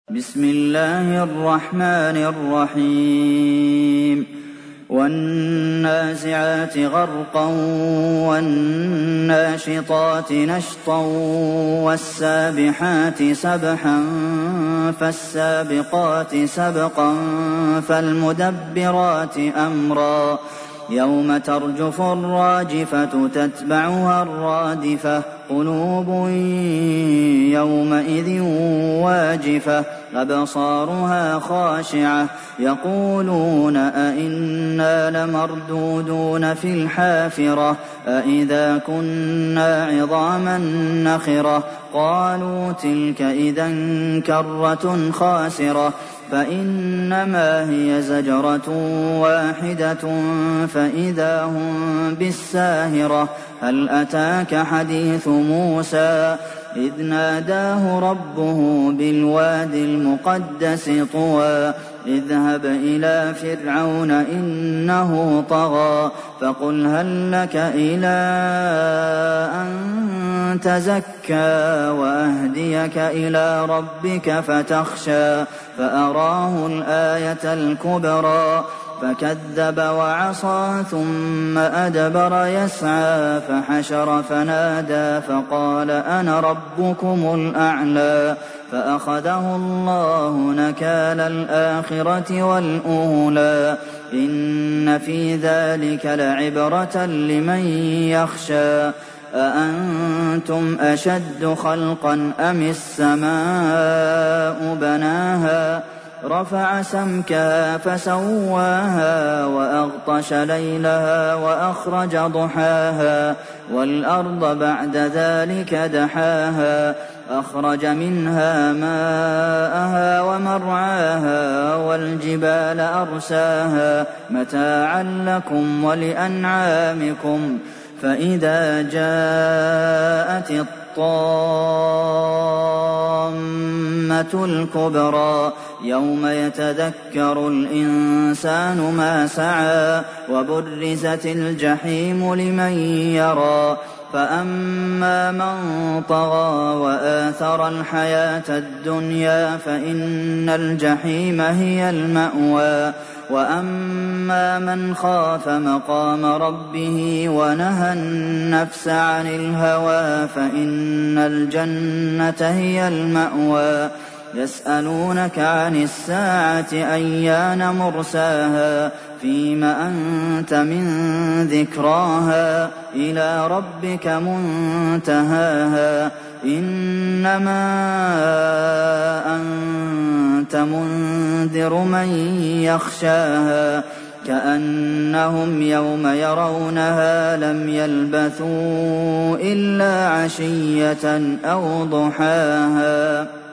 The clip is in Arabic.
بسم الله الرحمن الرحيم والنازعات غرقا والناشطات نشطا والسابحات سبحا فالسابقات سبقا فالمدبرات أمرا يوم ترجف الراجفة تتبعها الرادفة قلوب يومئذ واجفة أبصارها خاشعة يقولون أئنا لمردودون في الحافرة أئذا كنا عظاما نخرة قالوا تلك إذا كرة خاسرة فإنما هي زجرة واحدة فإذا هم بالساهرة هل أتاك حديث موسى إذ ناداه ربه بالواد المقدس طوى اذهب إلى فرعون إنه طغى فقل هل لك إلى أن تزكى وأهديك إلى ربك فتخشى فأراه الآية الكبرى فكذب وعصى ثم أدبر يسعى فحشر فنادى فقال أنا ربكم الأعلى فأخذه الله نكال الآخرة والأولى إن في ذلك لعبرة لمن يخشى أأنتم أشد خلقا أم السماء بناها رفع سمكها فسواها وأغطش ليلها وأخرج ضحاها والأرض بعد ذلك دحاها أخرج منها ماءها ومرعاها والجبال أرساها متاعا لكم ولأنعامكم فإذا جاءت الطامة الكبرى يوم يتذكر الإنسان ما سعى وبرزت الجحيم لمن يرى فأما من طغى وآثر الحياة الدنيا فإن الجحيم هي المأوى وأما من خاف مقام ربه ونهى النفس عن الهوى فإن الجنة هي المأوى يسألونك عن الساعة أيان مرساها فيم أنت من ذكراها إلى ربك منتهاها إنما أنت منذر من يخشاها كأنهم يوم يرونها لم يلبثوا إلا عشية أو ضحاها